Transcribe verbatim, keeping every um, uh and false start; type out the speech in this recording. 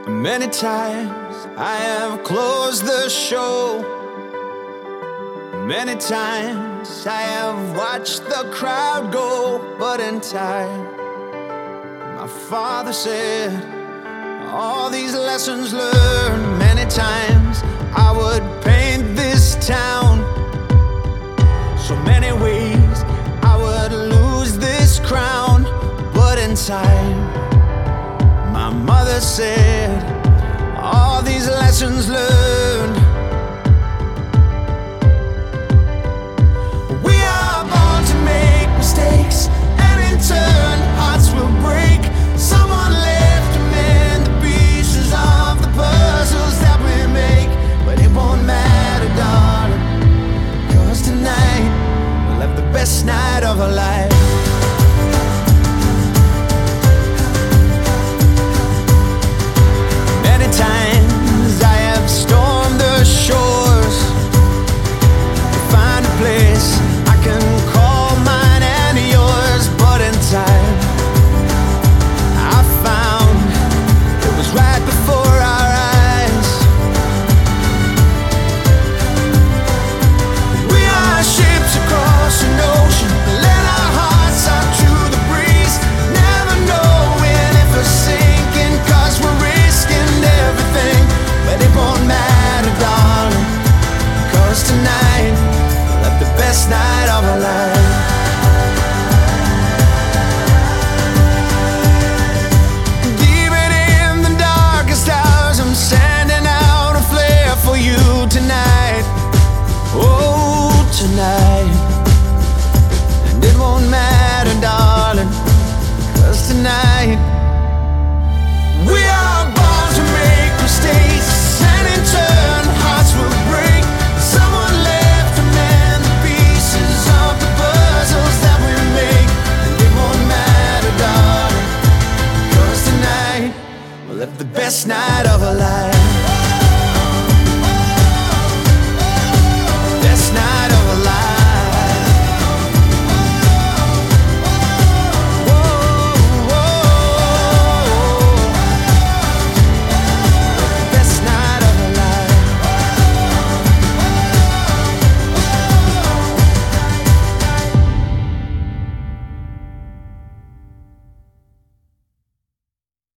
Many times I have closed the show. Many times I have watched the crowd go. But in time, my father said, all these lessons learned. Many times I would paint this town so many ways I would lose this crown. But in time, my mother said, all these lessons learned. We are born to make mistakes, and in turn hearts will break. Someone left to mend the pieces of the puzzles that we make. But it won't matter, darling, 'cause tonight we'll have the best night of our life. Times I have stormed the shores to find a place I can call mine and yours. But in time I found it was right before our eyes. We are ships across an ocean, let our hearts out to the breeze, never knowing if we're sinking, 'cause we're risking everything. But it won't matter, darling, 'cause tonight we'll have the best night of our life. Even in the darkest hours, I'm sending out a flare for you tonight. Oh, tonight. And it won't matter, darling, 'cause tonight we are born to make mistakes, and in turn hearts will break. Someone left to mend the pieces of the puzzles that we make. And it won't matter, darling, 'cause tonight we'll have the best night